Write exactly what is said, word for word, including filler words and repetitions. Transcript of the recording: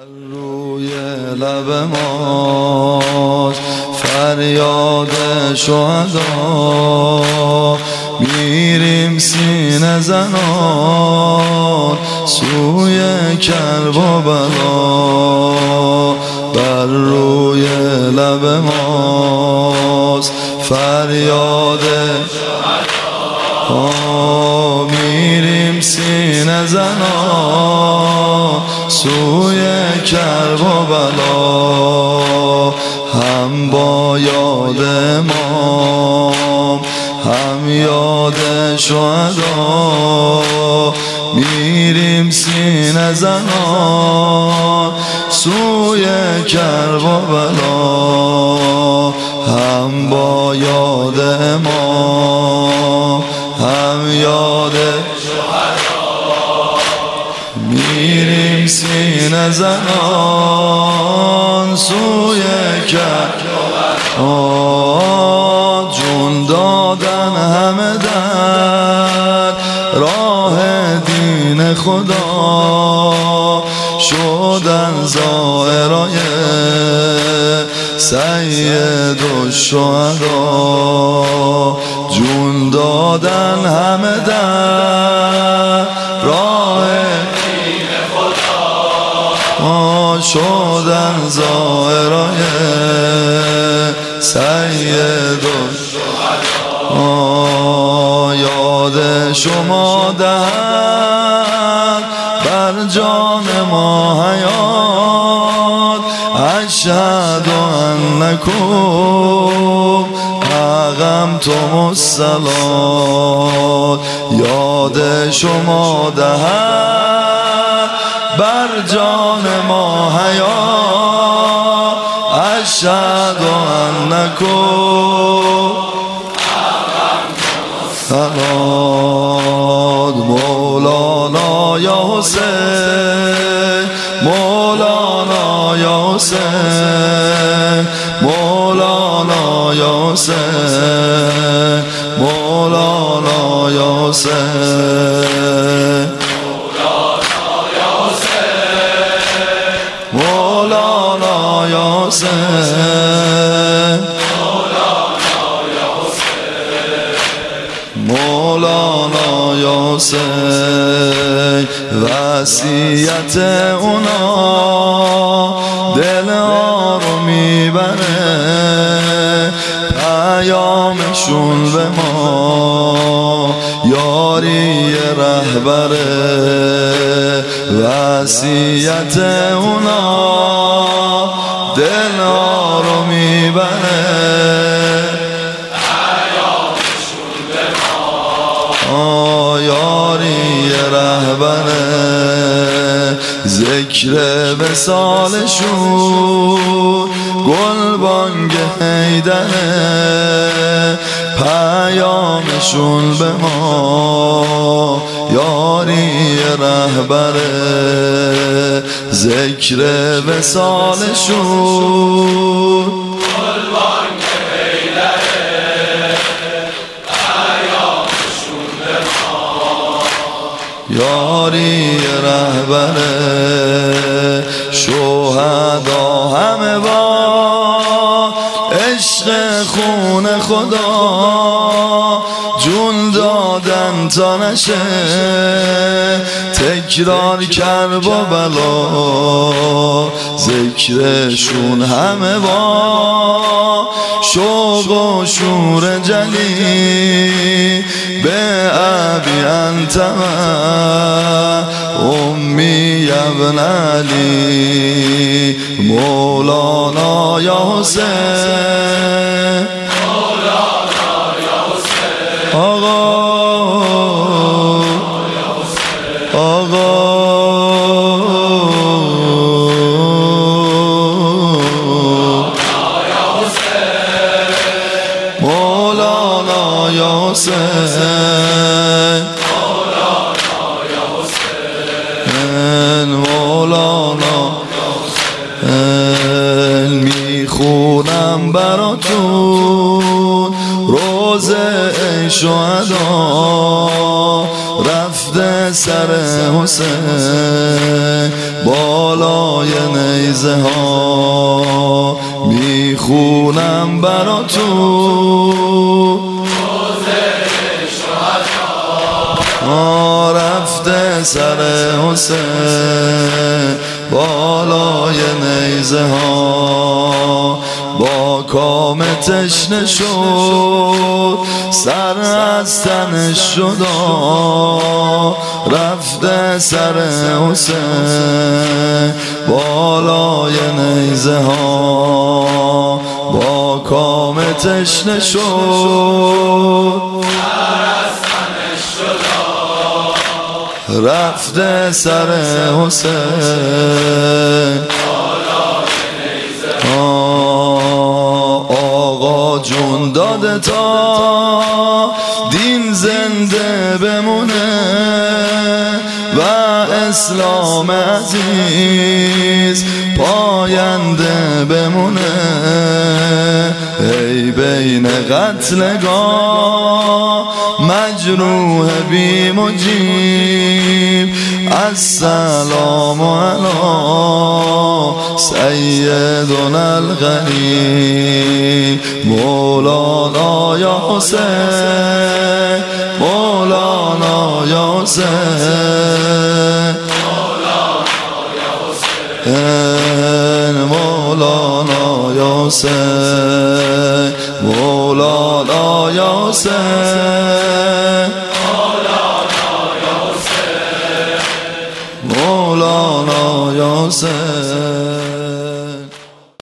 روی لب ماست فریاد شهدا، میریم سینه زنان سوی کربلا. بر روی لب ماست فریاد شهدا، میریم سینه زنان سوی کربلا. هم با یاد امام هم یاد شهدا، میریم سینه زنان سوی کربلا. هم با یاد امام هم یاد میریم سینه زنان سوی کربلا. جون دادن همه در راه دین خدا، شدن زائرای سید الشهدا. جون دادن همه در راه دین خدا، شدن زائرای سید الشهدا. یاد شما دهد بر جان ما حیات، اشهد انکم اقمتم الصلاة. یاد شما دهد بر جان ما حیات، اشهد انکم اقمتم الصلاة. مولانا یا حسین، مولانا یا حسین، مولانا یا حسین، مولانا یا حسین، مولانا یا حسین، مولانا یا حسین. وصیت اونا دل رو میبره، پیامشون به ما یاری رهبره. وصیت اونا دل رو میبره، پیامشون به ما یاری رهبره. ذکر وصالشون گلبانگ حیدره، پیامشون به ما یاری رهبره. ذکر وصالشون گلبانگ حیدره، پیامشون به ما یاری رهبره. شهدا همه با عشق خون خدا، جون دادن تا نشه تکرار کربلا. ذکرشون همه با شوق و شور جلی، به ابی انت امی ابن علی. مولانا یا حسین، مولانا یا حسین، آقا آقا مولانا یا حسین، مولانا میخونم براتون روزه شهدا، رفته سر حسین بالای نیزه ها میخونم برا تو رفته سر حسین بالای نیزه ها با کام تشنه شد سر از تنش جدا رفته سر حسین بالای نیزه ها با کام تشنه شد رفته سر حسین آقا جون داده تا دین زنده بمونه و اسلام عزیز پاینده بمونه ای بین قتلگاه مجروح بی مجیب السلام علی سیدنا الغنی مولانا یا حسین مولانا یا حسین مولانا یا حسین مولانا یا حسین مولانا یا حسین